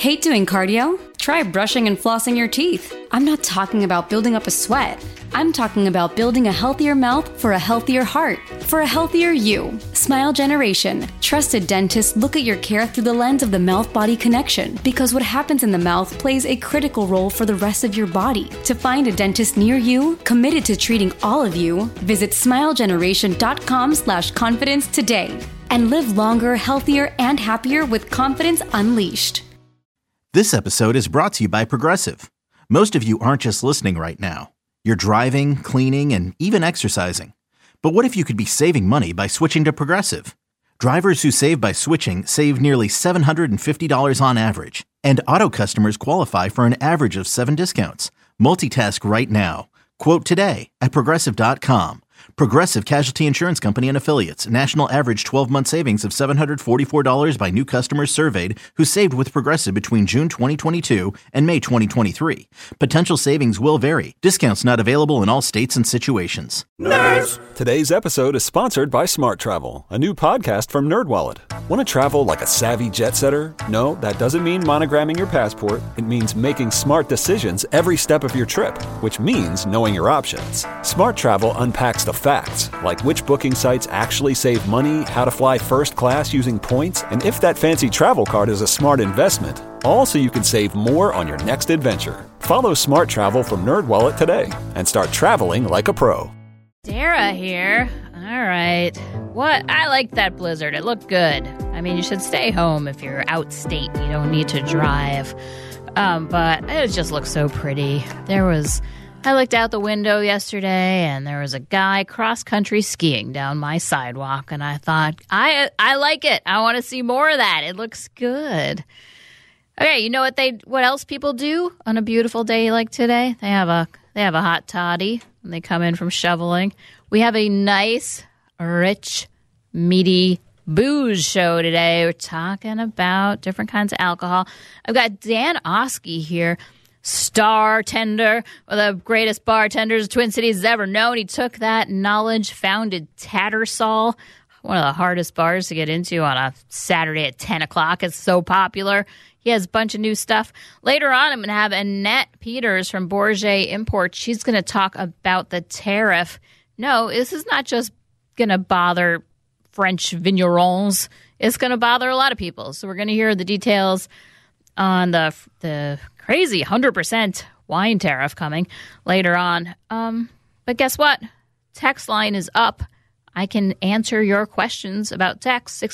Hate doing cardio? Try brushing and flossing your teeth. I'm not talking about building up a sweat. I'm talking about building a healthier mouth for a healthier heart, for a healthier you. Smile Generation. Trusted dentists look at your care through the lens of the mouth-body connection, because what happens in the mouth plays a critical role for the rest of your body. To find a dentist near you, committed to treating all of you, visit smilegeneration.com/confidence today and live longer, healthier, and happier with confidence unleashed. This episode is brought to you by Progressive. Most of you aren't just listening right now. You're driving, cleaning, and even exercising. But what if you could be saving money by switching to Progressive? Drivers who save by switching save nearly $750 on average. And auto customers qualify for an average of 7 discounts. Multitask right now. Quote today at Progressive.com. Progressive Casualty Insurance Company and Affiliates. National average 12-month savings of $744 by new customers surveyed who saved with Progressive between June 2022 and May 2023. Potential savings will vary. Discounts not available in all states and situations. Nerds! Today's episode is sponsored by Smart Travel, a new podcast from NerdWallet. Want to travel like a savvy jet setter? No, that doesn't mean monogramming your passport. It means making smart decisions every step of your trip, which means knowing your options. Smart Travel unpacks the facts, like which booking sites actually save money, how to fly first class using points, and if that fancy travel card is a smart investment. All so you can save more on your next adventure. Follow Smart Travel from NerdWallet today and start traveling like a pro. Dara here. All right. What? I liked that blizzard. It looked good. I mean, you should stay home if you're outstate. You don't need to drive. But it just looked so pretty. I looked out the window yesterday, and there was a guy cross-country skiing down my sidewalk, and I thought, I like it. I want to see more of that. It looks good. Okay, you know what else people do on a beautiful day like today? They have a hot toddy when they come in from shoveling. We have a nice, rich, meaty booze show today. We're talking about different kinds of alcohol. I've got Dan Oskey here, star tender, one of the greatest bartenders the Twin Cities has ever known. He took that knowledge, founded Tattersall, one of the hardest bars to get into on a Saturday at 10 o'clock. It's so popular. He has a bunch of new stuff. Later on, I'm going to have Annette Peters from Bourget Imports. She's going to talk about the tariff. No, this is not just going to bother French vignerons. It's going to bother a lot of people. So we're going to hear the details on the crazy 100% wine tariff coming later on. But guess what? Text line is up. I can answer your questions about text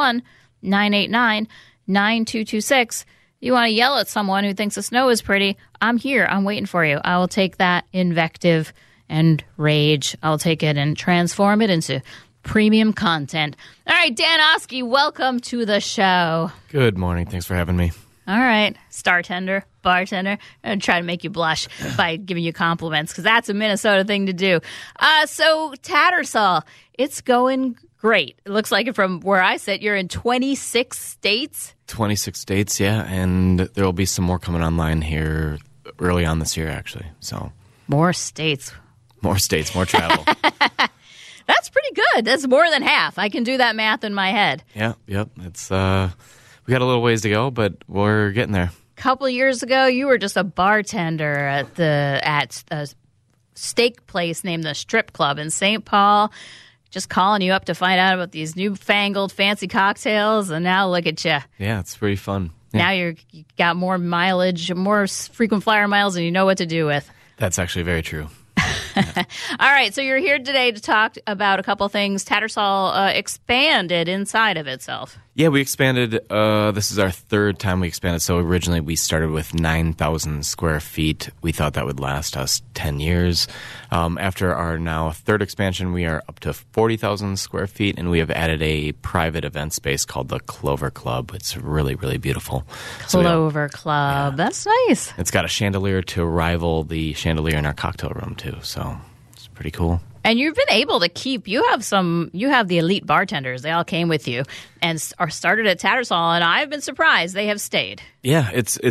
651-989-9226. You want to yell at someone who thinks the snow is pretty, I'm here. I'm waiting for you. I will take that invective and rage. I'll take it and transform it into premium content. All right, Dan Oskey, welcome to the show. Good morning. Thanks for having me. All right, bartender. I'm going to try to make you blush by giving you compliments because that's a Minnesota thing to do. So Tattersall, it's going great. It looks like from where I sit, you're in 26 states. 26 states, yeah, and there will be some more coming online here early on this year, actually. So more states. More states, more travel. That's pretty good. That's more than half. I can do that math in my head. Yeah, yep. It's we got a little ways to go, but we're getting there. A couple years ago, you were just a bartender at a steak place named the Strip Club in St. Paul. Just calling you up to find out about these newfangled fancy cocktails, and now look at you. Yeah, it's pretty fun. Yeah. Now you got more mileage, more frequent flyer miles, and you know what to do with. That's actually very true. Yeah. All right, so you're here today to talk about a couple things. Tattersall expanded inside of itself. Yeah, we expanded. This is our third time we expanded. So originally we started with 9,000 square feet. We thought that would last us 10 years. After our now third expansion, we are up to 40,000 square feet, and we have added a private event space called the Clover Club. It's really, really beautiful. Clover Club. Yeah. That's nice. It's got a chandelier to rival the chandelier in our cocktail room, too. So it's pretty cool. And you've been able to keep, you have the elite bartenders. They all came with you and are started at Tattersall, and I've been surprised they have stayed. Yeah,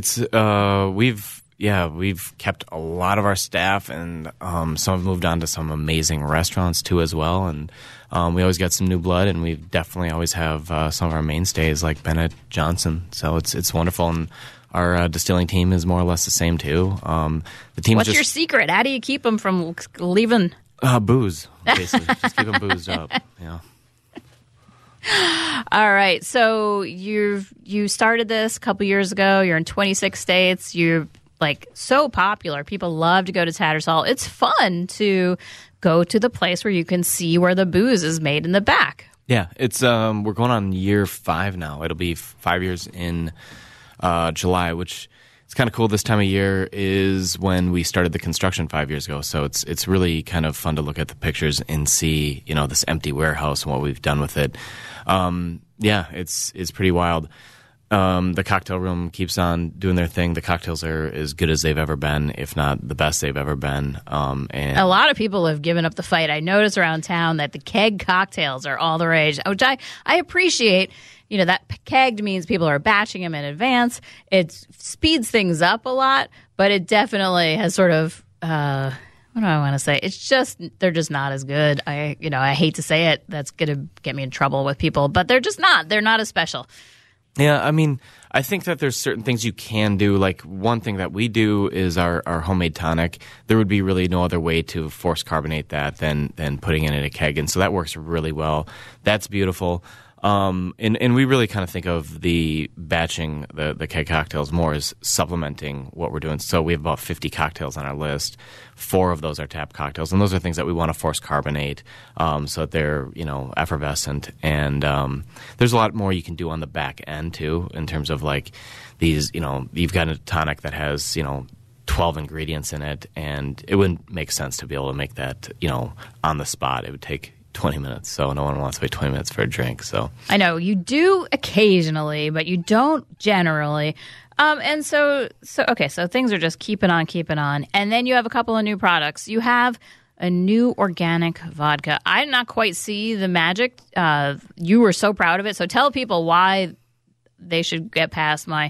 we've kept a lot of our staff, and some have moved on to some amazing restaurants too as well. And we always got some new blood, and we definitely always have some of our mainstays like Bennett Johnson. So it's wonderful. And Our distilling team is more or less the same too. The team's What's your secret? How do you keep them from leaving? Booze, basically. Just keep them boozed up. Yeah. All right. So you started this a couple years ago. You're in 26 states. You're like so popular. People love to go to Tattersall. It's fun to go to the place where you can see where the booze is made in the back. Yeah, it's we're going on year 5 now. It'll be 5 years in July, which is kind of cool. This time of year is when we started the construction 5 years ago. So it's really kind of fun to look at the pictures and see, this empty warehouse and what we've done with it. Yeah, it's pretty wild. The cocktail room keeps on doing their thing. The cocktails are as good as they've ever been, if not the best they've ever been. And a lot of people have given up the fight. I notice around town that the keg cocktails are all the rage, which I appreciate. That kegged means people are batching them in advance. It speeds things up a lot, but it definitely has sort of what do I want to say? It's just they're just not as good. I hate to say it. That's going to get me in trouble with people, but they're just not. They're not as special. Yeah, I mean, I think that there's certain things you can do. Like one thing that we do is our homemade tonic. There would be really no other way to force carbonate that than putting it in a keg, and so that works really well. That's beautiful. And we really kind of think of the batching the keg cocktails more as supplementing what we're doing. So we have about 50 cocktails on our list. 4 of those are tap cocktails, and those are things that we want to force carbonate so that they're effervescent. And there's a lot more you can do on the back end too, in terms of like these. You've got a tonic that has 12 ingredients in it, and it wouldn't make sense to be able to make that on the spot. It would take 20 minutes, so no one wants to wait 20 minutes for a drink. So I know you do occasionally, but you don't generally. And so things are just keeping on. And then you have a couple of new products. You have a new organic vodka. I did not quite see the magic. You were so proud of it. So tell people why they should get past my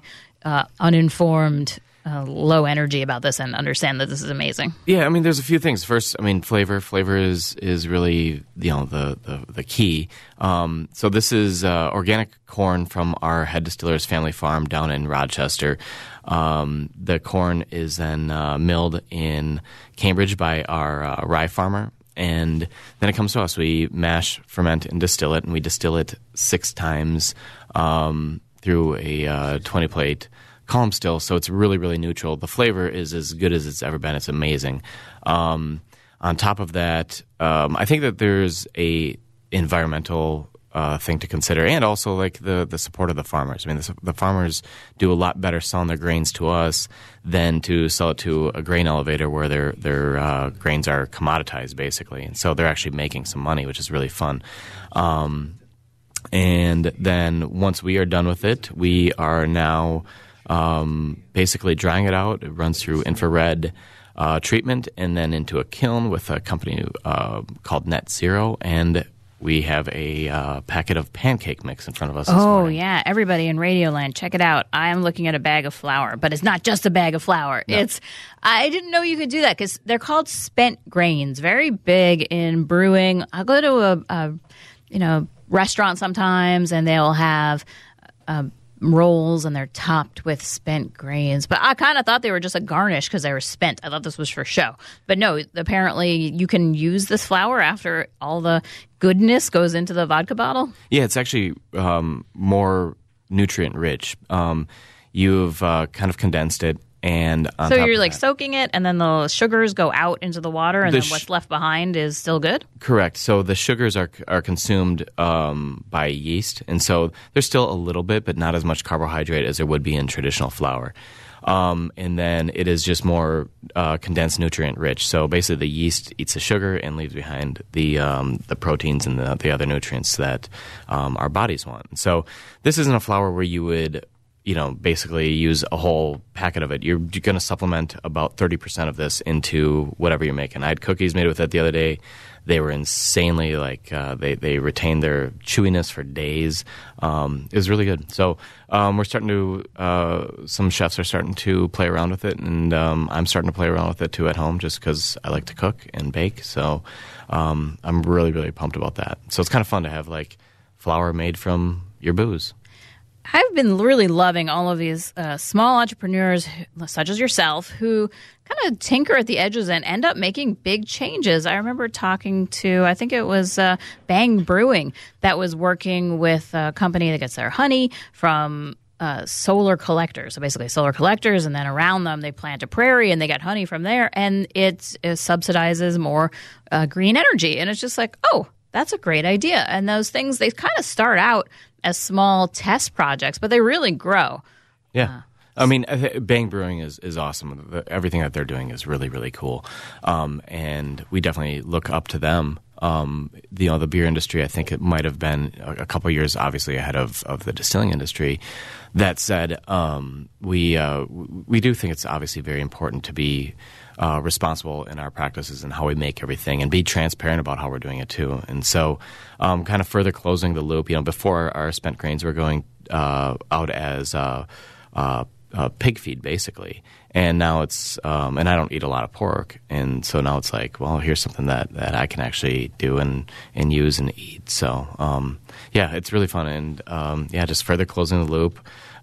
uninformed low energy about this and understand that this is amazing. Yeah, I mean, there's a few things. First, I mean, flavor. Flavor is really the key. So this is organic corn from our head distiller's family farm down in Rochester. The corn is then milled in Cambridge by our rye farmer, and then it comes to us. We mash, ferment, and distill it, and we distill it 6 times through a 20-plate column still, so it's really, really neutral. The flavor is as good as it's ever been. It's amazing. On top of that, I think that there's a environmental thing to consider, and also like the support of the farmers. I mean, the farmers do a lot better selling their grains to us than to sell it to a grain elevator where their grains are commoditized, basically. And so they're actually making some money, which is really fun. And then once we are done with it, we are now basically drying it out. It runs through infrared treatment and then into a kiln with a company called Net Zero, and we have a packet of pancake mix in front of us this morning. Yeah. Everybody in Radioland, check it out. I am looking at a bag of flour, but it's not just a bag of flour. No. I didn't know you could do that because they're called spent grains, very big in brewing. I'll go to a restaurant sometimes, and they'll have rolls, and they're topped with spent grains. But I kind of thought they were just a garnish because they were spent. I thought this was for show. But no, apparently you can use this flour after all the goodness goes into the vodka bottle? Yeah, it's actually more nutrient rich. You've kind of condensed it. And so you're like soaking it, and then the sugars go out into the water, and then what's left behind is still good? Correct. So the sugars are consumed by yeast, and so there's still a little bit, but not as much carbohydrate as there would be in traditional flour. And then it is just more condensed, nutrient rich. So basically, the yeast eats the sugar and leaves behind the proteins and the other nutrients that our bodies want. So this isn't a flour where you would basically use a whole packet of it. You're going to supplement about 30% of this into whatever you're making. I had cookies made with it the other day. They were insanely they retained their chewiness for days. It was really good. So we're starting to some chefs are starting to play around with it, and I'm starting to play around with it too at home just because I like to cook and bake. So I'm really, really pumped about that. So it's kind of fun to have like flour made from your booze. I've been really loving all of these small entrepreneurs, such as yourself, who kind of tinker at the edges and end up making big changes. I remember talking to, I think it was Bang Brewing, that was working with a company that gets their honey from solar collectors. So basically solar collectors, and then around them they plant a prairie and they get honey from there, and it subsidizes more green energy. And it's just like, oh, that's a great idea. And those things, they kind of start out as small test projects, but they really grow. Yeah. I mean, Bang Brewing is awesome. Everything that they're doing is really, really cool. And we definitely look up to them. The beer industry, I think it might have been a couple of years, obviously, ahead of the distilling industry. That said, we do think it's obviously very important to be responsible in our practices and how we make everything, and be transparent about how we're doing it too. And so, kind of further closing the loop. Before our spent grains were going out as pig feed, basically. And now it's, and I don't eat a lot of pork. And so now it's like, well, here's something that I can actually do and use and eat. So, yeah, it's really fun. And, just further closing the loop.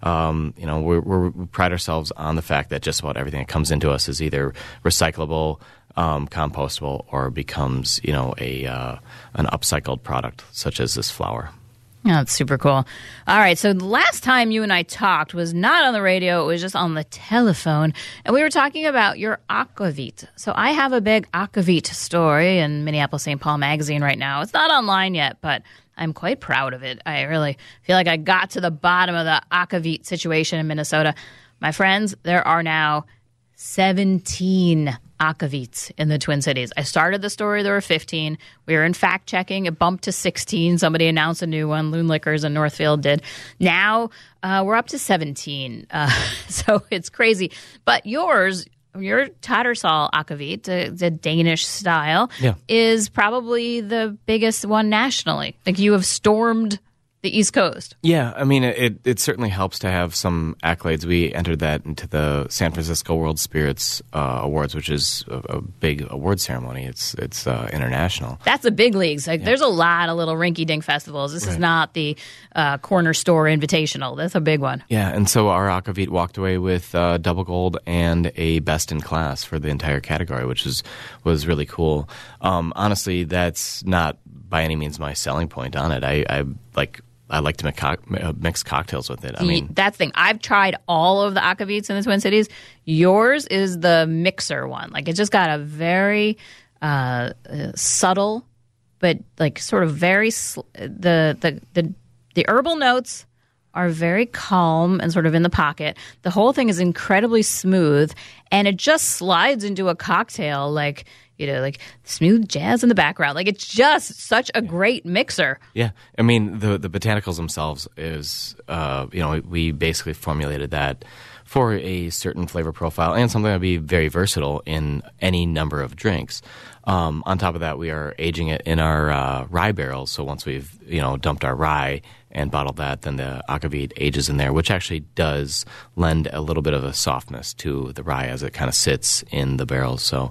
We pride ourselves on the fact that just about everything that comes into us is either recyclable, compostable, or becomes, an upcycled product, such as this flour. Yeah, that's super cool. All right, so the last time you and I talked was not on the radio, it was just on the telephone, and we were talking about your aquavit. So I have a big aquavit story in Minneapolis St. Paul Magazine right now. It's not online yet, but I'm quite proud of it. I really feel like I got to the bottom of the aquavit situation in Minnesota. My friends, there are now 17 aquavits in the Twin Cities. I started the story, there were 15. We were in fact checking. It bumped to 16. Somebody announced a new one. Loon Liquors in Northfield did. Now we're up to 17. So it's crazy. But your Tattersall aquavit, the Danish style, is probably the biggest one nationally. Like, you have stormed the East Coast. Yeah, I mean, it certainly helps to have some accolades. We entered that into the San Francisco World Spirits Awards, which is a big award ceremony. It's international. That's the big leagues. Like, there's a lot of little rinky-dink festivals. This is not the corner store invitational. That's a big one. Yeah, and so our aquavit walked away with double gold and a best in class for the entire category, which was really cool. Honestly, that's not by any means my selling point on it. I like to mix cocktails with it. I mean, that's the thing. I've tried all of the aquavits in the Twin Cities. Yours is the mixer one. Like, it's just got a very subtle, but like sort of very the herbal notes are very calm and sort of in the pocket. The whole thing is incredibly smooth, and it just slides into a cocktail like smooth jazz in the background. Like, it's just such a great mixer. Yeah. I mean, the botanicals themselves is, we basically formulated that for a certain flavor profile and something that would be very versatile in any number of drinks. On top of that, we are aging it in our rye barrels. So once we've, dumped our rye and bottled that, then the aquavit ages in there, which actually does lend a little bit of a softness to the rye as it kind of sits in the barrels. So,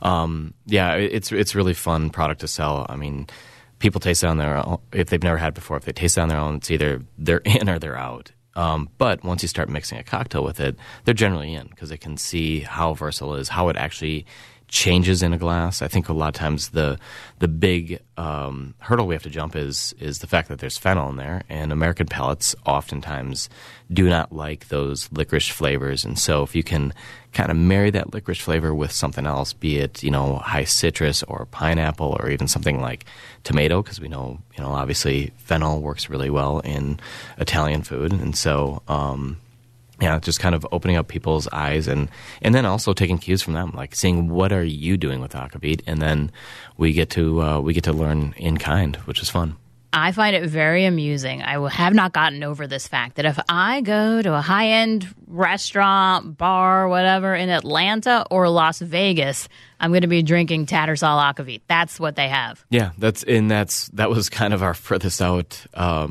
it's really fun product to sell. I mean, people taste it on their own. If they've never had it before, if they taste it on their own, it's either they're in or they're out. But once you start mixing a cocktail with it, they're generally in, because they can see how versatile it is, how it actually changes in a glass. I think a lot of times the big hurdle we have to jump is the fact that there's phenol in there, and American palates oftentimes do not like those licorice flavors. And so if you can kind of marry that licorice flavor with something else, be it, high citrus or pineapple or even something like tomato, because we know, obviously phenol works really well in Italian food. And so, just kind of opening up people's eyes and then also taking cues from them, like seeing what are you doing with aquavit, and then we get to learn in kind, which is fun. I find it very amusing. I have not gotten over this fact that if I go to a high-end restaurant, bar, whatever, in Atlanta or Las Vegas, I'm going to be drinking Tattersall aquavit. That's what they have. Yeah, that was kind of our furthest out,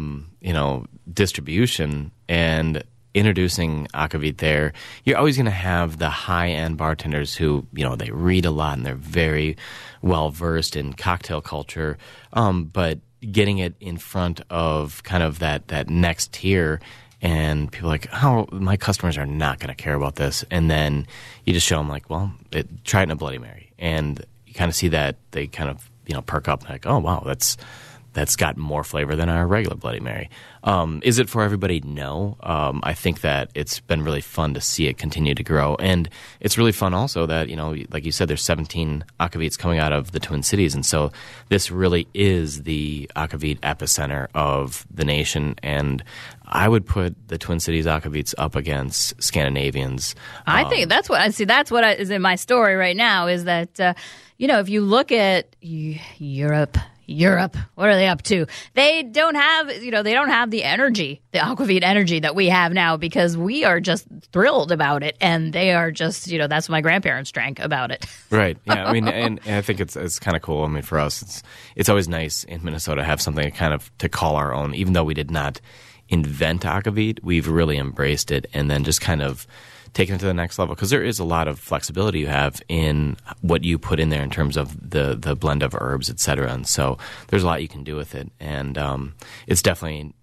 distribution, and introducing aquavit there. You're always going to have the high-end bartenders who, they read a lot and they're very well-versed in cocktail culture, but getting it in front of kind of that next tier And people are like, oh, my customers are not going to care about this. And then you just show them like, well, try it in a Bloody Mary. And you kind of see that they kind of, perk up like, oh, wow, that's got more flavor than our regular Bloody Mary. Is it for everybody? No. I think that it's been really fun to see it continue to grow. And it's really fun also that, like you said, there's 17 Aquavits coming out of the Twin Cities. And so this really is the Aquavit epicenter of the nation. And I would put the Twin Cities Aquavits up against Scandinavians. I think that's what I see. That's what is in my story right now is that, if you look at Europe, what are they up to? They don't have, they don't have the energy, the Aquavit energy that we have now because we are just thrilled about it. And they are just, that's what my grandparents drank about it. Right. Yeah. I mean, and I think it's kind of cool. I mean, for us, it's always nice in Minnesota to have something kind of to call our own, even though we did not invent Aquavit, we've really embraced it and then just kind of taken it to the next level because there is a lot of flexibility you have in what you put in there in terms of the blend of herbs, et cetera. And so there's a lot you can do with it. And it's definitely,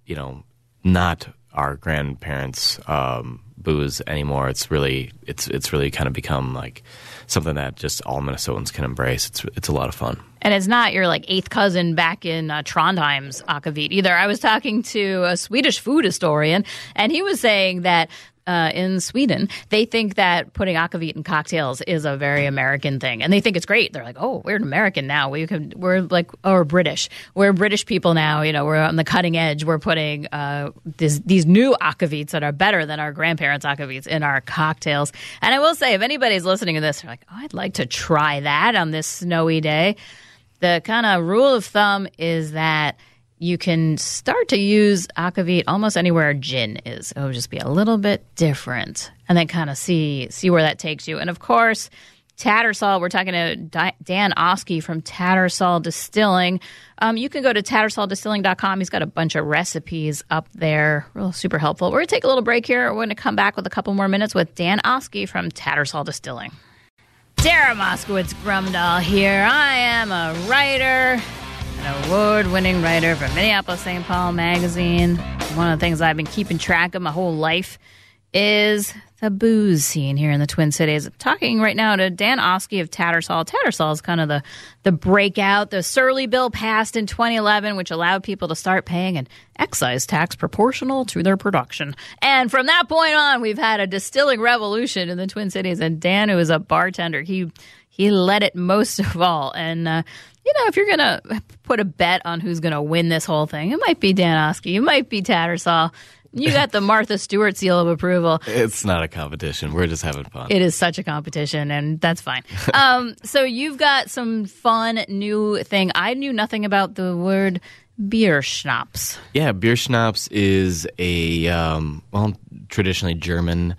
not our grandparents' booze anymore. It's really kind of become like something that just all Minnesotans can embrace. It's a lot of fun. And it's not your eighth cousin back in Trondheim's Aquavit either. I was talking to a Swedish food historian, and he was saying that in Sweden, they think that putting Aquavit in cocktails is a very American thing. And they think it's great. They're like, oh, we're an American now. We're British. We're British people now. We're on the cutting edge. We're putting these new Aquavits that are better than our grandparents' Aquavits in our cocktails. And I will say, if anybody's listening to this, they're like, oh, I'd like to try that on this snowy day. The kind of rule of thumb is that you can start to use Aquavit almost anywhere gin is. It'll just be a little bit different. And then kind of see where that takes you. And, of course, Tattersall, we're talking to Dan Oskey from Tattersall Distilling. You can go to tattersaldistilling.com. He's got a bunch of recipes up there. Real super helpful. We're going to take a little break here. We're going to come back with a couple more minutes with Dan Oskey from Tattersall Distilling. Tara Moskowitz Grumdahl here. I am a writer, an award-winning writer for Minneapolis St. Paul Magazine. One of the things I've been keeping track of my whole life is the booze scene here in the Twin Cities. I'm talking right now to Dan Oskey of Tattersall. Tattersall is kind of the breakout. The Surly Bill passed in 2011, which allowed people to start paying an excise tax proportional to their production. And from that point on, we've had a distilling revolution in the Twin Cities. And Dan, who is a bartender, he led it most of all. And, if you're going to put a bet on who's going to win this whole thing, it might be Dan Oskey. It might be Tattersall. You got the Martha Stewart seal of approval. It's not a competition. We're just having fun. It is such a competition, and that's fine. So you've got some fun new thing. I knew nothing about the word beer schnapps. Yeah, beer schnapps is a, traditionally German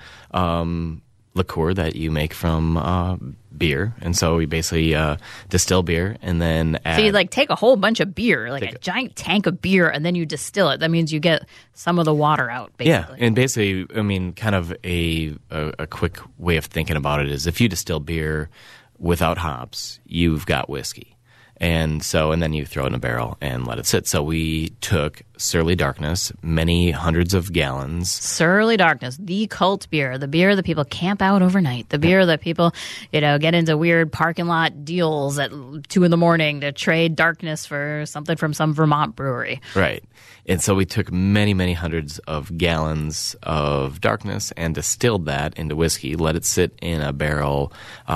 liqueur that you make from beer. And so we basically distill beer and then add... So you take a whole bunch of beer, a giant tank of beer, and then you distill it. That means you get some of the water out, basically. Yeah, and basically, kind of a quick way of thinking about it is if you distill beer without hops, you've got whiskey. And then you throw it in a barrel and let it sit. So we took Surly Darkness, many hundreds of gallons. Surly Darkness, the cult beer, the beer that people camp out overnight, the beer that people, get into weird parking lot deals at 2 a.m. to trade darkness for something from some Vermont brewery. Right. And so we took many, many hundreds of gallons of darkness and distilled that into whiskey, let it sit in a barrel,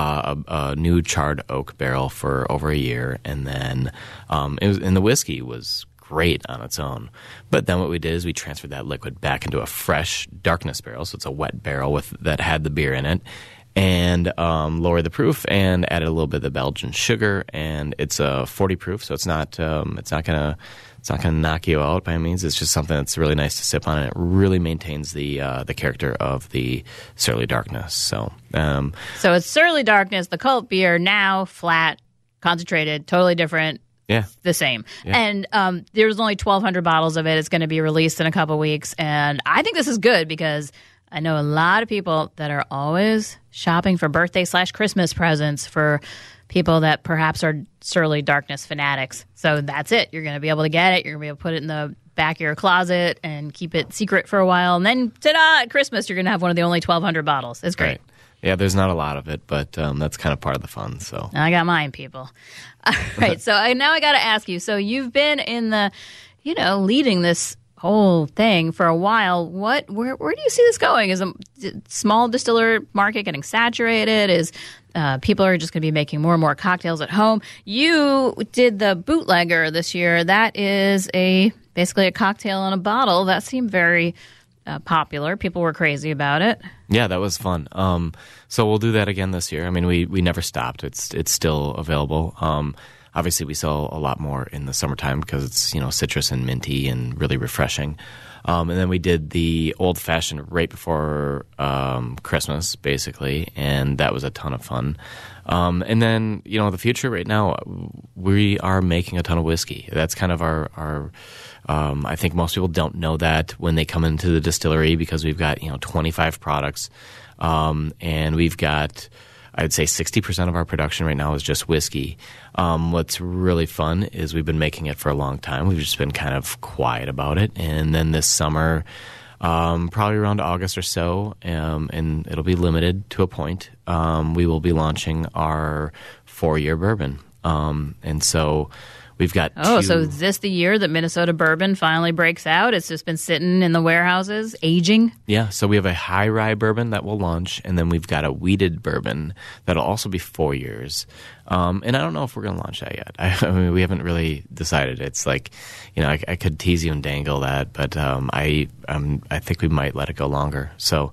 a new charred oak barrel for over a year. And then the whiskey was great on its own. But then what we did is we transferred that liquid back into a fresh darkness barrel. So it's a wet barrel that had the beer in it. And lowered the proof and added a little bit of the Belgian sugar. And it's a 40 proof, so it's not gonna knock you out by any means. It's just something that's really nice to sip on, and it really maintains the character of the Surly Darkness. So it's Surly Darkness, the cult beer, now flat, concentrated, totally different. Yeah, the same. Yeah. And there's only 1,200 bottles of it. It's going to be released in a couple weeks, and I think this is good because I know a lot of people that are always shopping for birthday/Christmas presents for people that perhaps are Surly Darkness fanatics. So that's it. You're going to be able to get it. You're going to be able to put it in the back of your closet and keep it secret for a while. And then, ta-da, at Christmas, you're going to have one of the only 1,200 bottles. It's great. Right. Yeah, there's not a lot of it, but that's kind of part of the fun. So I got mine, people. All right, so now I got to ask you. So you've been in the, leading this whole thing for a while. Where do you see this going? Is a small distiller market getting saturated? Is people are just going to be making more and more cocktails at home? You did the bootlegger this year. That is basically a cocktail in a bottle. That seemed very popular. People were crazy about it. Yeah, that was fun. So we'll do that again this year. I mean, we never stopped. It's still available. Obviously, we sell a lot more in the summertime because it's citrus and minty and really refreshing. And then we did the old fashioned right before Christmas, basically, and that was a ton of fun. And then the future right now, we are making a ton of whiskey. That's kind of our I think most people don't know that when they come into the distillery because we've got 25 products, and we've got, I'd say 60% of our production right now is just whiskey. What's really fun is we've been making it for a long time. We've just been kind of quiet about it, and then this summer, probably around August or so, and it'll be limited to a point. We will be launching our 4-year bourbon, and so. We've got so is this the year that Minnesota bourbon finally breaks out? It's just been sitting in the warehouses, aging? Yeah, so we have a high rye bourbon that will launch, and then we've got a wheated bourbon that'll also be 4 years. And I don't know if we're going to launch that yet. I mean, we haven't really decided. It's like, I could tease you and dangle that, but I think we might let it go longer. So,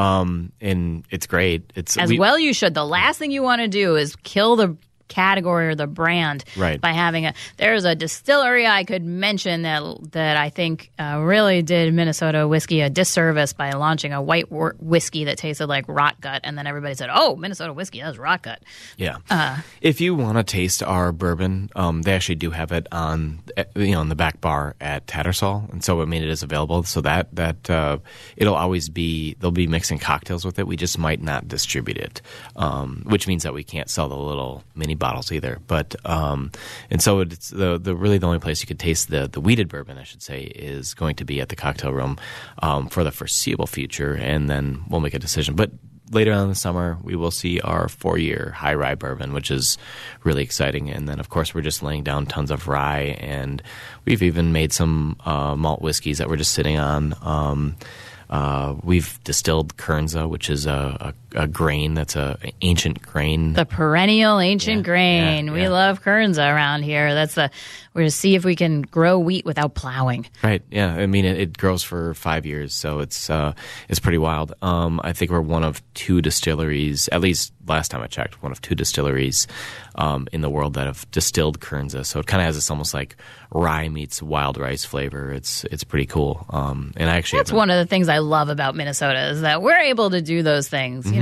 and it's great. Well you should. The last thing you want to do is kill the category or the brand by having there's a distillery I could mention that I think really did Minnesota whiskey a disservice by launching a white whiskey that tasted like rot gut, and then everybody said, oh, Minnesota whiskey, that's rot gut. Yeah. If you want to taste our bourbon, they actually do have it on in the back bar at Tattersall, and so it is available, so that it'll always be, they'll be mixing cocktails with it. We just might not distribute it, which means that we can't sell the little mini bottles either, but and so it's the really the only place you could taste the wheated bourbon, I should say, is going to be at the Cocktail Room for the foreseeable future, and then we'll make a decision. But later on in the summer, we will see our 4-year high rye bourbon, which is really exciting. And then, of course, we're just laying down tons of rye, and we've even made some malt whiskeys that we're just sitting on. We've distilled Kernza, which is a grain that's an ancient grain. The perennial ancient grain. Yeah. We love Kernza around here. We're to see if we can grow wheat without plowing. Right. Yeah. I mean, it grows for 5 years, so it's pretty wild. I think we're one of 2 distilleries, at least last time I checked, one of 2 distilleries in the world that have distilled Kernza. So it kind of has this almost like rye meets wild rice flavor. It's pretty cool. And I actually that's one of the things I love about Minnesota is that we're able to do those things. Mm-hmm.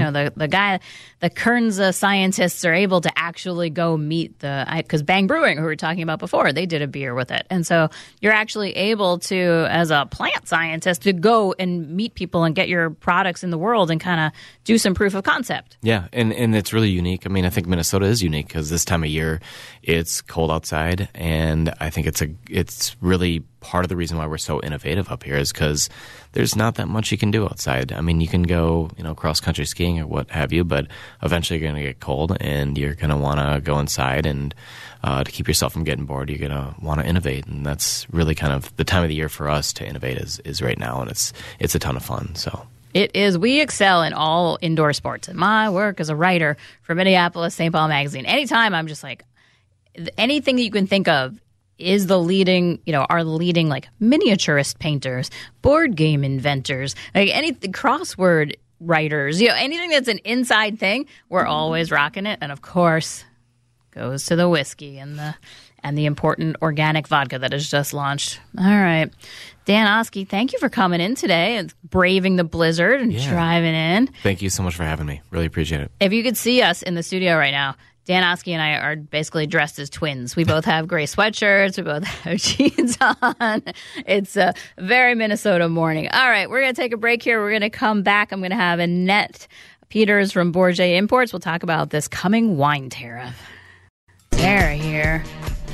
The Kernza scientists are able to actually go meet because Bang Brewing, who we were talking about before, they did a beer with it. And so you're actually able to, as a plant scientist, to go and meet people and get your products in the world and kind of do some proof of concept. Yeah, and it's really unique. I mean, I think Minnesota is unique because this time of year it's cold outside, and I think it's really part of the reason why we're so innovative up here is because there's not that much you can do outside. I mean, you can go, cross-country skiing or what have you, but eventually you're going to get cold, and you're going to want to go inside, and to keep yourself from getting bored, you're going to want to innovate, and that's really kind of the time of the year for us to innovate is right now, and it's a ton of fun. So it is. We excel in all indoor sports. In my work as a writer for Minneapolis St. Paul Magazine, anytime I'm just like, anything that you can think of is our leading like miniaturist painters, board game inventors, like anything, crossword writers, anything that's an inside thing, we're always rocking it. And of course, goes to the whiskey and the important organic vodka that has just launched. All right. Dan Oskey, thank you for coming in today and braving the blizzard and driving in. Thank you so much for having me. Really appreciate it. If you could see us in the studio right now, Dan Oskey and I are basically dressed as twins. We both have gray sweatshirts. We both have jeans on. It's a very Minnesota morning. All right, we're going to take a break here. We're going to come back. I'm going to have Annette Peters from Bourget Imports. We'll talk about this coming wine tariff. They're here.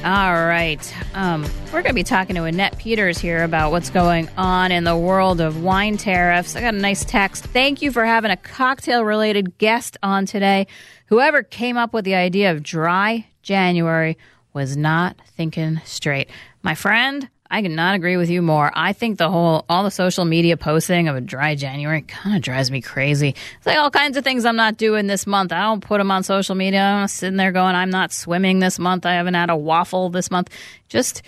All right. We're going to be talking to Annette Peters here about what's going on in the world of wine tariffs. I got a nice text. Thank you for having a cocktail-related guest on today. Whoever came up with the idea of dry January was not thinking straight. My friend, I cannot agree with you more. I think all the social media posting of a dry January kind of drives me crazy. It's like all kinds of things I'm not doing this month. I don't put them on social media. I'm sitting there going, I'm not swimming this month. I haven't had a waffle this month. Just,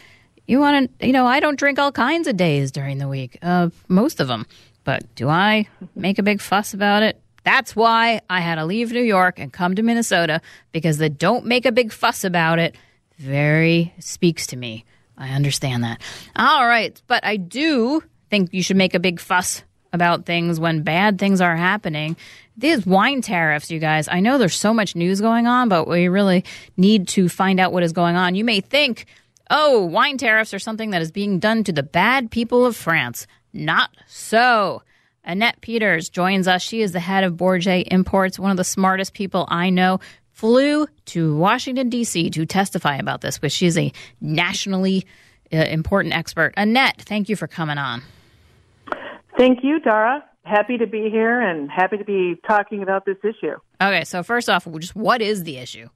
I don't drink all kinds of days during the week, most of them. But do I make a big fuss about it? That's why I had to leave New York and come to Minnesota, because the don't make a big fuss about it speaks to me. I understand that. All right. But I do think you should make a big fuss about things when bad things are happening. These wine tariffs, you guys, I know there's so much news going on, but we really need to find out what is going on. You may think, wine tariffs are something that is being done to the bad people of France. Not so. Annette Peters joins us. She is the head of Bourget Imports, one of the smartest people I know. Flew to Washington, D.C. to testify about this, because she's a nationally important expert. Annette, thank you for coming on. Thank you, Dara. Happy to be here and happy to be talking about this issue. Okay, so first off, just what is the issue?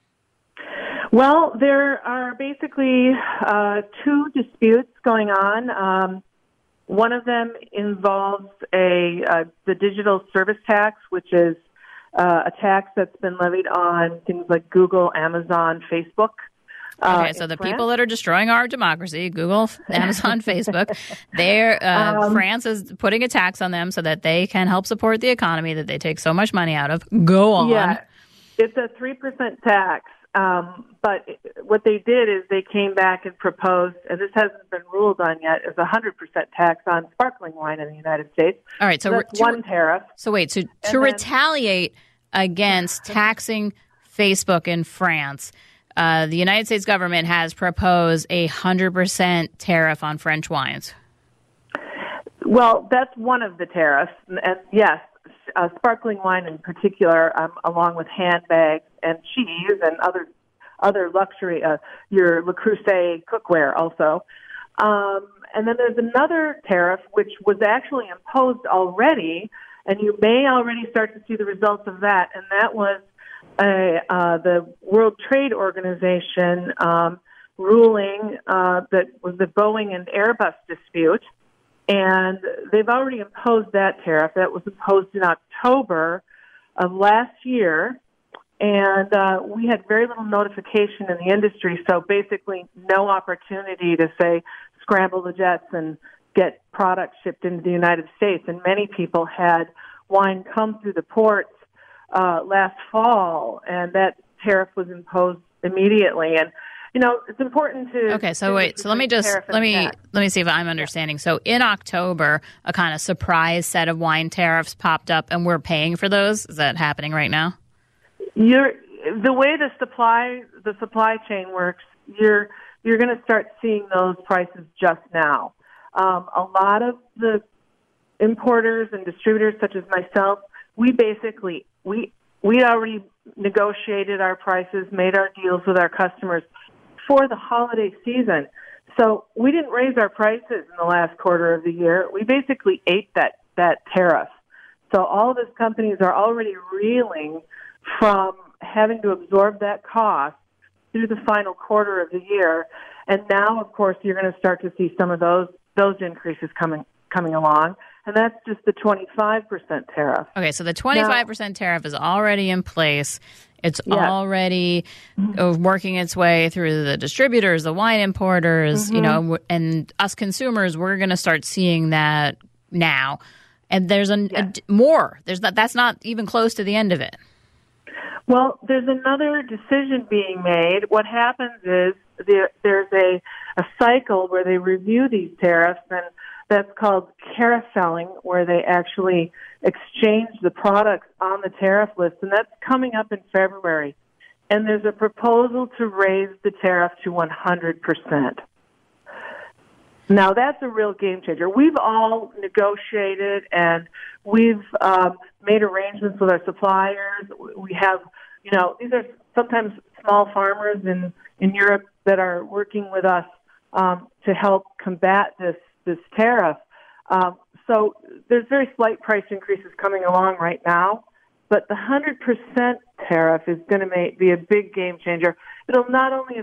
Well, there are basically two disputes going on. One of them involves the digital service tax, which is a tax that's been levied on things like Google, Amazon, Facebook. Okay, so the France. People that are destroying our democracy, Google, Amazon, Facebook, France is putting a tax on them so that they can help support the economy that they take so much money out of. Go on. Yeah, it's a 3% tax. But what they did is they came back and proposed, and this hasn't been ruled on yet, is a 100% tax on sparkling wine in the United States. All right, so that's one tariff. So wait, to retaliate against taxing Facebook in France, the United States government has proposed a 100% tariff on French wines. Well, that's one of the tariffs, and yes, sparkling wine in particular, along with handbags and cheese and other luxury, your Le Creuset cookware also. And then there's another tariff which was actually imposed already, and you may already start to see the results of that, and that was the World Trade Organization ruling that was the Boeing and Airbus dispute. And they've already imposed that tariff. That was imposed in October of last year. And we had very little notification in the industry, so basically no opportunity to, say, scramble the jets and get products shipped into the United States. And many people had wine come through the ports last fall, and that tariff was imposed immediately. And it's important to. Okay, so wait. So let me see if I'm understanding. So in October, a kind of surprise set of wine tariffs popped up, and we're paying for those. Is that happening right now? The way the supply chain works, you're going to start seeing those prices just now. A lot of the importers and distributors, such as myself, we already negotiated our prices, made our deals with our customers for the holiday season. So we didn't raise our prices in the last quarter of the year. We basically ate that tariff. So all of these companies are already reeling from having to absorb that cost through the final quarter of the year. And now, of course, you're going to start to see some of those increases coming along. And that's just the 25% tariff. Okay, so the 25% tariff is already in place. It's already working its way through the distributors, the wine importers, and us consumers. We're going to start seeing that now. And there's more. That's not even close to the end of it. Well, there's another decision being made. What happens is there's a cycle where they review these tariffs, and that's called carouseling, where they actually exchange the products on the tariff list, and that's coming up in February. And there's a proposal to raise the tariff to 100%. Now, that's a real game changer. We've all negotiated, and we've made arrangements with our suppliers. We have, these are sometimes small farmers in Europe that are working with us to help combat this tariff. So there's very slight price increases coming along right now, but the 100% tariff is going to be a big game changer. It'll not only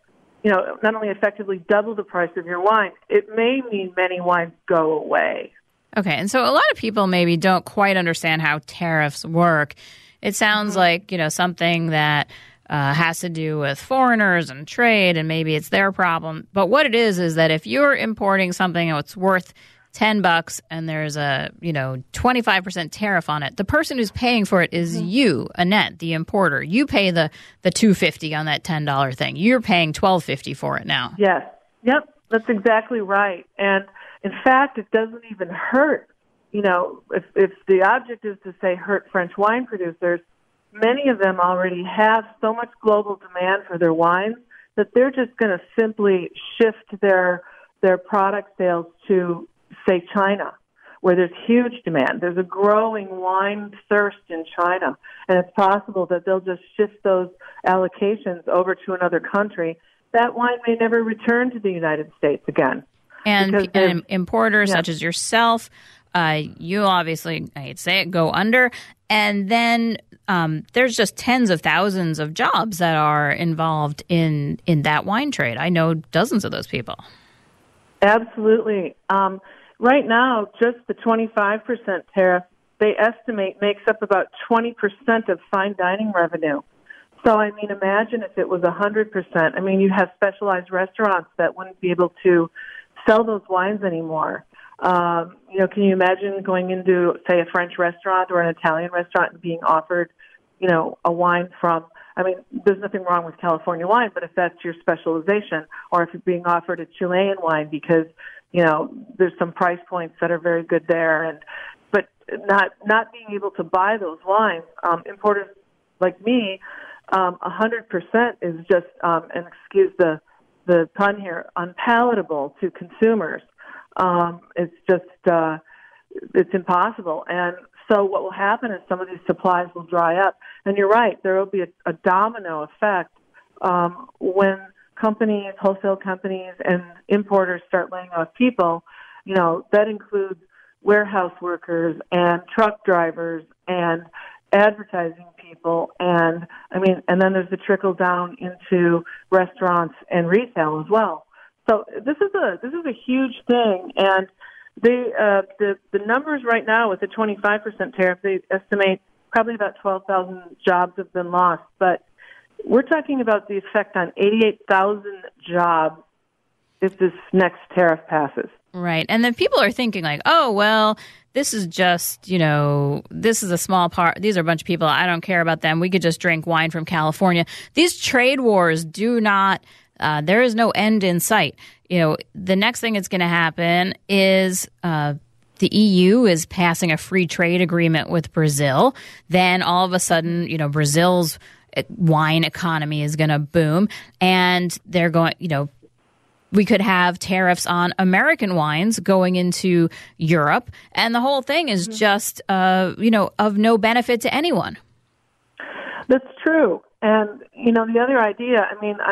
effectively double the price of your wine, it may mean many wines go away. Okay, and so a lot of people maybe don't quite understand how tariffs work. It sounds like, something that has to do with foreigners and trade, and maybe it's their problem. But what it is that if you're importing something that's worth $10 and there's a 25% tariff on it, the person who's paying for it is you, Annette, the importer. You pay the $2.50 on that $10 thing. You're paying $12.50 for it now. Yes. Yep. That's exactly right. And in fact, it doesn't even hurt. If the object is to say hurt French wine producers, many of them already have so much global demand for their wines that they're just going to simply shift their product sales to, say, China, where there's huge demand. There's a growing wine thirst in China, and it's possible that they'll just shift those allocations over to another country. That wine may never return to the United States again. And importers such as yourself, you obviously, I hate to say it, go under. And then there's just tens of thousands of jobs that are involved in that wine trade. I know dozens of those people. Absolutely. Right now, just the 25% tariff, they estimate, makes up about 20% of fine dining revenue. So, imagine if it was 100%. You have specialized restaurants that wouldn't be able to sell those wines anymore. Can you imagine going into, say, a French restaurant or an Italian restaurant and being offered, a wine from, there's nothing wrong with California wine, but if that's your specialization, or if you're being offered a Chilean wine because, there's some price points that are very good there, but not being able to buy those wines, importers like me, 100% is just, and excuse the pun here, unpalatable to consumers. It's just, it's impossible. And so what will happen is some of these supplies will dry up. And you're right, there will be a domino effect when companies, wholesale companies, and importers start laying off people. That includes warehouse workers and truck drivers and advertising people, and then there's the trickle down into restaurants and retail as well. So this is a huge thing, and the numbers right now with the 25% tariff, they estimate probably about 12,000 jobs have been lost, but we're talking about the effect on 88,000 jobs if this next tariff passes. Right. And then people are thinking like, oh, well, this is just, this is a small part. These are a bunch of people. I don't care about them. We could just drink wine from California. These trade wars do not, there is no end in sight. The next thing that's going to happen is the EU is passing a free trade agreement with Brazil. Then all of a sudden, Brazil's wine economy is going to boom, and they're going, we could have tariffs on American wines going into Europe, and the whole thing is just, of no benefit to anyone. That's true. And, the other idea,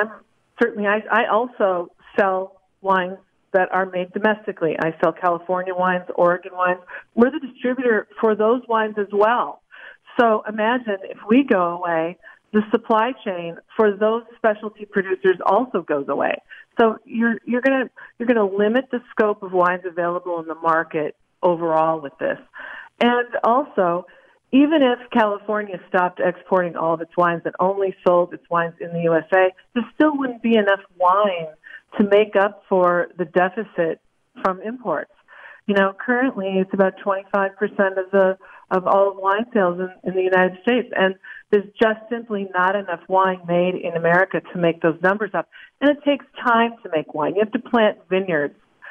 I also sell wines that are made domestically. I sell California wines, Oregon wines. We're the distributor for those wines as well. So imagine if we go away, the supply chain for those specialty producers also goes away. So you're going to limit the scope of wines available in the market overall with this. And also, even if California stopped exporting all of its wines and only sold its wines in the USA, there still wouldn't be enough wine to make up for the deficit from imports. Currently it's about 25% of all wine sales in the United States, and there's just simply not enough wine made in America to make those numbers up. And it takes time to make wine. You have to plant vineyards.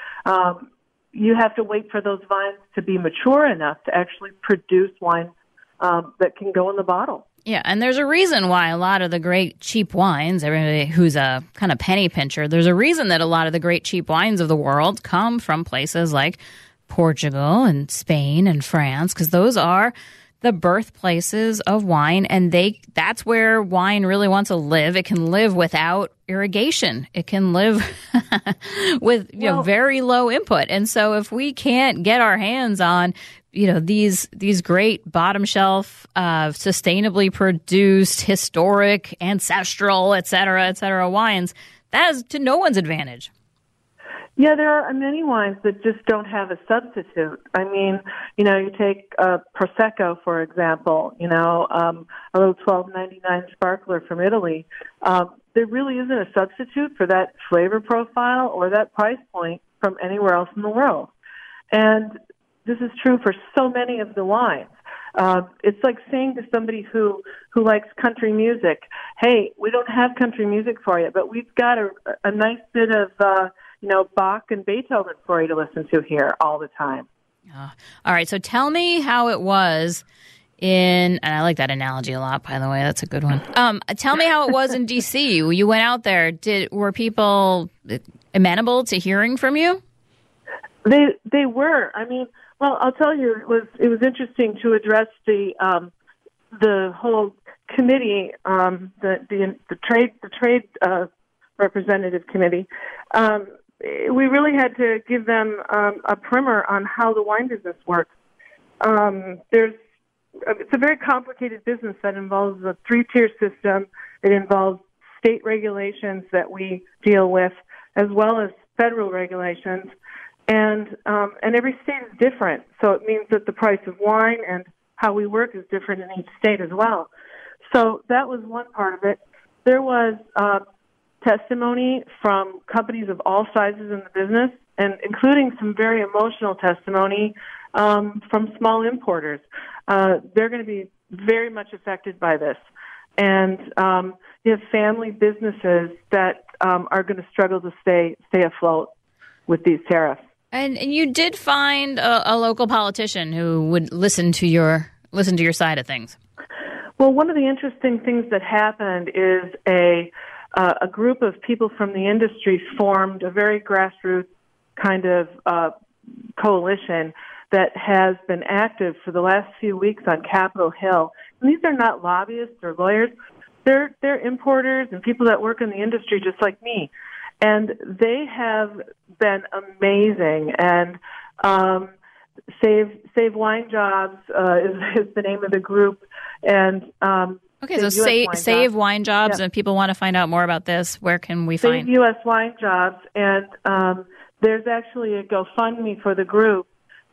You have to wait for those vines to be mature enough to actually produce wine that can go in the bottle. Yeah, and there's a reason why a lot of the great cheap wines, everybody who's a kind of penny pincher, there's a reason that a lot of the great cheap wines of the world come from places like Portugal and Spain and France, because those are the birthplaces of wine, and that's where wine really wants to live. It can live without irrigation. It can live with very low input. And so if we can't get our hands on these great bottom shelf, sustainably produced, historic, ancestral, et cetera, wines, that is to no one's advantage. Yeah, there are many wines that just don't have a substitute. I mean, you take Prosecco, for example, a little $12.99 sparkler from Italy. There really isn't a substitute for that flavor profile or that price point from anywhere else in the world. And this is true for so many of the wines. It's like saying to somebody who likes country music, hey, we don't have country music for you, but we've got a nice bit of Bach and Beethoven for you to listen to here all the time. All right, so tell me how it was and I like that analogy a lot, by the way. That's a good one. Tell me how it was in D.C. You went out there. Were people amenable to hearing from you? They were. I mean, well, I'll tell you, it was interesting to address the whole committee, the trade representative committee. We really had to give them a primer on how the wine business works. It's a very complicated business that involves a three-tier system. It involves state regulations that we deal with, as well as federal regulations. And every state is different. So it means that the price of wine and how we work is different in each state as well. So that was one part of it. There was testimony from companies of all sizes in the business, and including some very emotional testimony from small importers. They're going to be very much affected by this. And you have family businesses that are going to struggle to stay afloat with these tariffs. And you did find a local politician who would listen to your side of things. Well, one of the interesting things that happened is a group of people from the industry formed a very grassroots kind of coalition that has been active for the last few weeks on Capitol Hill. And these are not lobbyists or lawyers. They're importers and people that work in the industry just like me. And they have been amazing. And Save Wine Jobs is the name of the group. And okay, so Save Wine Jobs, yeah. And people want to find out more about this. Where can we find? Save U.S. Wine Jobs, and there's actually a GoFundMe for the group.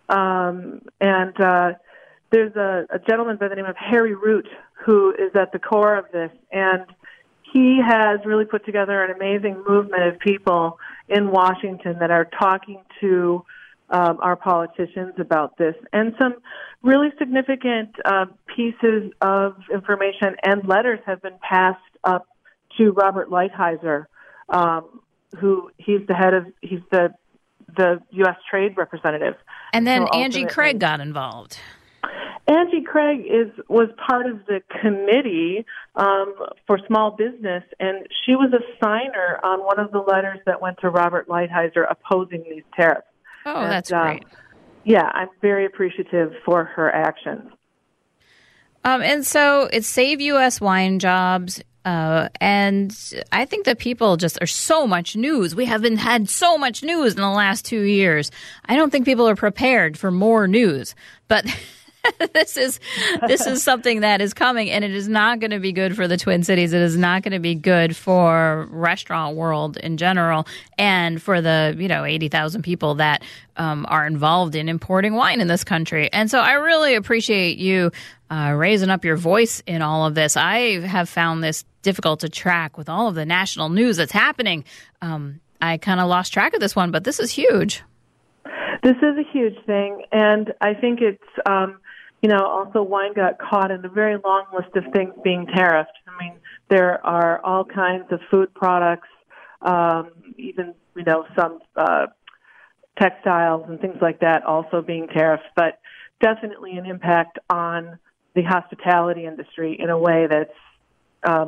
There's a gentleman by the name of Harry Root who is at the core of this, and he has really put together an amazing movement of people in Washington that are talking to our politicians about this, and some really significant pieces of information and letters have been passed up to Robert Lighthizer, who he's the U.S. Trade Representative. And then Angie Craig got involved. Angie Craig was part of the committee for small business, and she was a signer on one of the letters that went to Robert Lighthizer opposing these tariffs. Oh, and, that's great. Yeah, I'm very appreciative for her actions. And so it's Save U.S. Wine Jobs. And I think that people just are so much news. We haven't had so much news in the last 2 years. I don't think people are prepared for more news. But this is something that is coming, and it is not going to be good for the Twin Cities. It is not going to be good for restaurant world in general, and for the 80,000 people that are involved in importing wine in this country. And so I really appreciate you raising up your voice in all of this. I have found this difficult to track with all of the national news that's happening. I kind of lost track of this one, but this is huge. This is a huge thing, and I think it's also wine got caught in a very long list of things being tariffed. I mean, there are all kinds of food products, even, some textiles and things like that also being tariffed, but definitely an impact on the hospitality industry in a way that's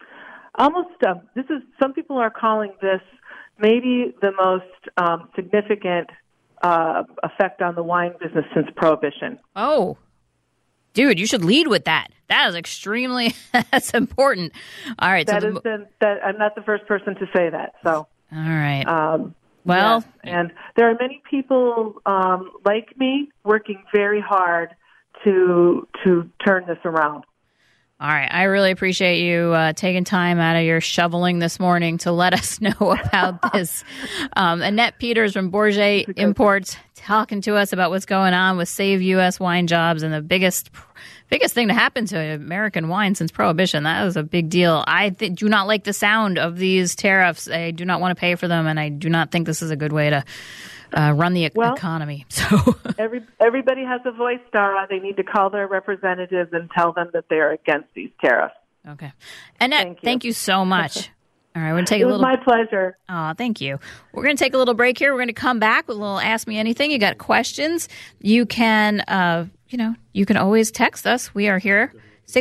some people are calling this maybe the most significant effect on the wine business since Prohibition. Oh. dude, you should lead with that. That is extremely, that's important. All right. That I'm not the first person to say that. So. All right. Yes, and there are many people like me working very hard to turn this around. All right. I really appreciate you taking time out of your shoveling this morning to let us know about this. Annette Peters from Bourget Imports talking to us about what's going on with Save U.S. Wine Jobs and the biggest thing to happen to American wine since Prohibition. That was a big deal. I do not like the sound of these tariffs. I do not want to pay for them, and I do not think this is a good way to run the economy. So everybody has a voice, Dara. They need to call their representatives and tell them that they are against these tariffs. Okay. Annette, thank you so much. All right, we're going to take It was my pleasure. Oh, thank you. We're going to take a little break here. We're going to come back with a little Ask Me Anything. You got questions, you can, you can always text us. We are here,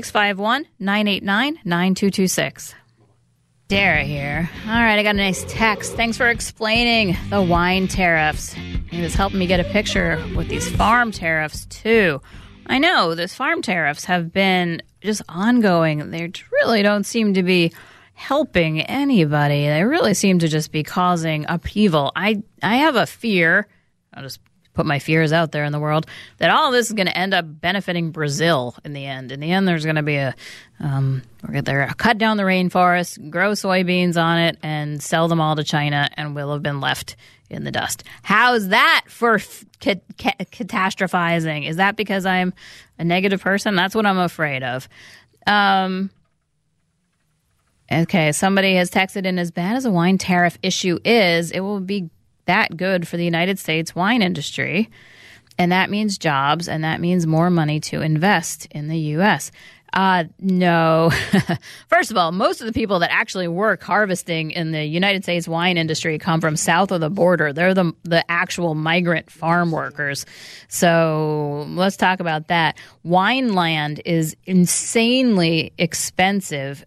651-989-9226. Dara here. All right, I got a nice text. Thanks for explaining the wine tariffs. It was helping me get a picture with these farm tariffs, too. I know, these farm tariffs have been just ongoing. They really don't seem to be helping anybody. They really seem to just be causing upheaval. I have a fear, I'll just put my fears out there in the world, that all of this is going to end up benefiting Brazil in the end. In the end, there's going to be they're cut down the rainforest, grow soybeans on it, and sell them all to China, and we'll have been left in the dust. How's that for catastrophizing? Is that because I'm a negative person? That's what I'm afraid of. Okay, somebody has texted in, as bad as a wine tariff issue is, it will be that good for the United States wine industry, and that means jobs, and that means more money to invest in the U.S. No. First of all, most of the people that actually work harvesting in the United States wine industry come from south of the border. They're the actual migrant farm workers. So let's talk about that. Wine land is insanely expensive.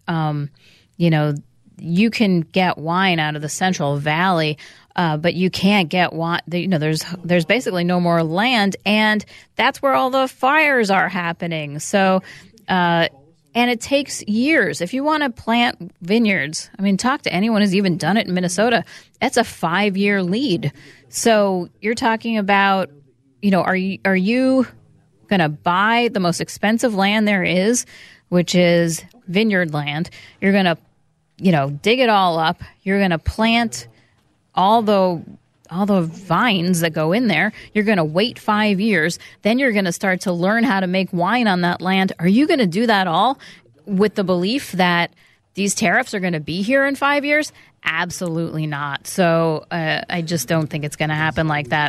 You can get wine out of the Central Valley, but you can't get wine. There's basically no more land, and that's where all the fires are happening. So, and it takes years. If you want to plant vineyards, talk to anyone who's even done it in Minnesota. That's a 5-year lead. So you're talking about, are you going to buy the most expensive land there is, which is vineyard land? You're going to dig it all up. You're going to plant all the vines that go in there. You're going to wait 5 years. Then you're going to start to learn how to make wine on that land. Are you going to do that all with the belief that these tariffs are going to be here in 5 years? Absolutely not. So I just don't think it's going to happen like that.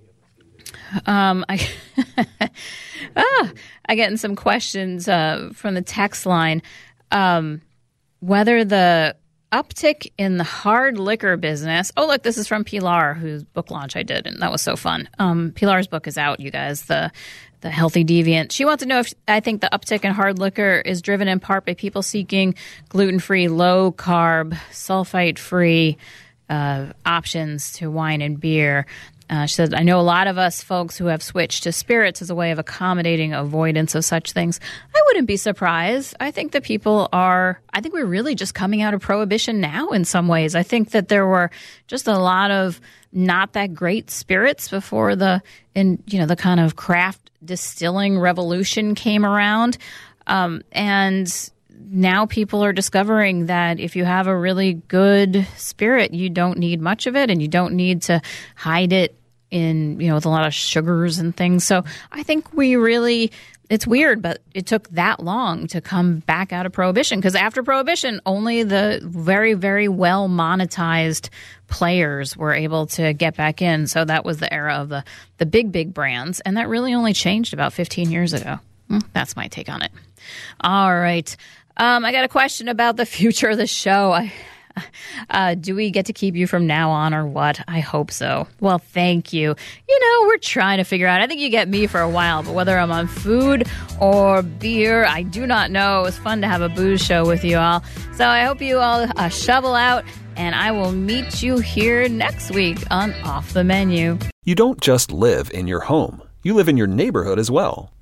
I get in some questions from the text line. Whether the uptick in the hard liquor business. Oh, look, this is from Pilar, whose book launch I did, and that was so fun. Pilar's book is out, you guys, the Healthy Deviant. She wants to know if I think the uptick in hard liquor is driven in part by people seeking gluten-free, low-carb, sulfite-free options to wine and beer. She said, I know a lot of us folks who have switched to spirits as a way of accommodating avoidance of such things. I wouldn't be surprised. I think that I think we're really just coming out of Prohibition now in some ways. I think that there were just a lot of not that great spirits before the kind of craft distilling revolution came around. And now people are discovering that if you have a really good spirit, you don't need much of it, and you don't need to hide it in, with a lot of sugars and things. So I think it's weird, but it took that long to come back out of Prohibition, because after Prohibition, only the very, very well monetized players were able to get back in. So that was the era of the big, big brands. And that really only changed about 15 years ago. That's my take on it. All right. I got a question about the future of the show. Do we get to keep you from now on or what? I hope so. Well, thank you. We're trying to figure out. I think you get me for a while, but whether I'm on food or beer, I do not know. It was fun to have a booze show with you all. So I hope you all shovel out, and I will meet you here next week on Off the Menu. You don't just live in your home. You live in your neighborhood as well.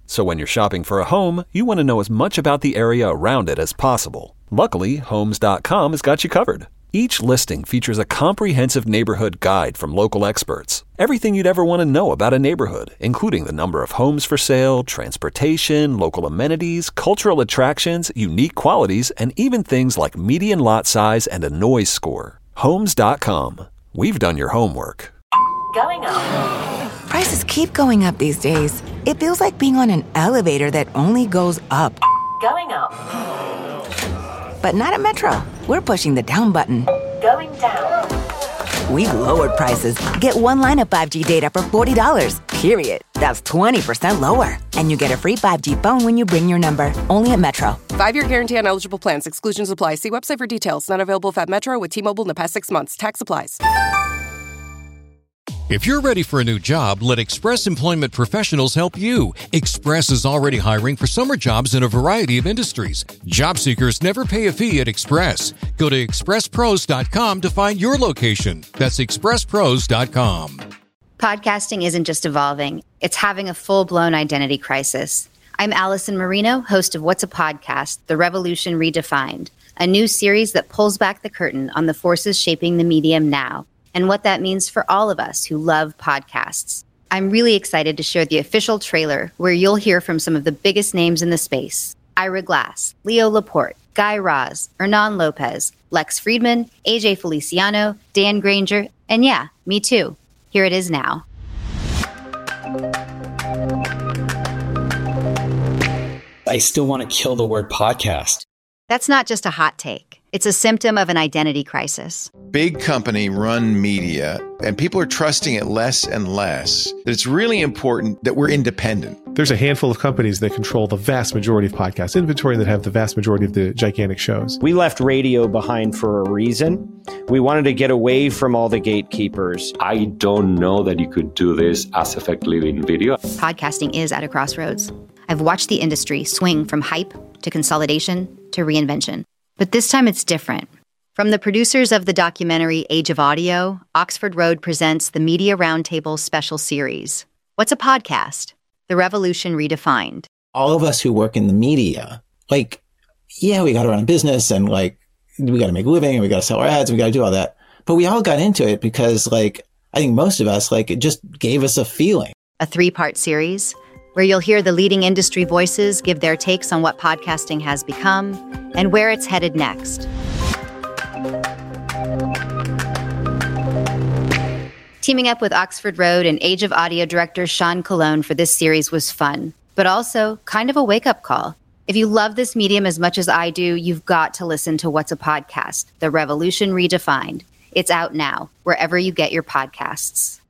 So when you're shopping for a home, you want to know as much about the area around it as possible. Luckily, Homes.com has got you covered. Each listing features a comprehensive neighborhood guide from local experts. Everything you'd ever want to know about a neighborhood, including the number of homes for sale, transportation, local amenities, cultural attractions, unique qualities, and even things like median lot size and a noise score. Homes.com. We've done your homework. Going up. Prices keep going up these days. It feels like being on an elevator that only goes up. Going up. But not at Metro. We're pushing the down button. Going down. We've lowered prices. Get one line of 5G data for $40, period. That's 20% lower. And you get a free 5G phone when you bring your number. Only at Metro. 5-year guarantee on eligible plans. Exclusions apply. See website for details. Not available at Metro with T-Mobile in the past 6 months. Tax applies. If you're ready for a new job, let Express Employment Professionals help you. Express is already hiring for summer jobs in a variety of industries. Job seekers never pay a fee at Express. Go to expresspros.com to find your location. That's expresspros.com. Podcasting isn't just evolving, it's having a full-blown identity crisis. I'm Allison Marino, host of What's a Podcast? The Revolution Redefined, a new series that pulls back the curtain on the forces shaping the medium now, and what that means for all of us who love podcasts. I'm really excited to share the official trailer where you'll hear from some of the biggest names in the space. Ira Glass, Leo Laporte, Guy Raz, Hernan Lopez, Lex Friedman, AJ Feliciano, Dan Granger, and yeah, me too. Here it is now. I still want to kill the word podcast. That's not just a hot take. It's a symptom of an identity crisis. Big company run media, and people are trusting it less and less. It's really important that we're independent. There's a handful of companies that control the vast majority of podcast inventory that have the vast majority of the gigantic shows. We left radio behind for a reason. We wanted to get away from all the gatekeepers. I don't know that you could do this as effectively in video. Podcasting is at a crossroads. I've watched the industry swing from hype to consolidation to reinvention. But this time it's different. From the producers of the documentary Age of Audio, Oxford Road presents the Media Roundtable special series. What's a podcast? The Revolution Redefined. All of us who work in the media, we got to run a business and we got to make a living and we got to sell our ads and we got to do all that. But we all got into it because I think most of us, it just gave us a feeling. A 3-part series where you'll hear the leading industry voices give their takes on what podcasting has become and where it's headed next. Teaming up with Oxford Road and Age of Audio director Sean Colon for this series was fun, but also kind of a wake-up call. If you love this medium as much as I do, you've got to listen to What's a Podcast? The Revolution Redefined. It's out now, wherever you get your podcasts.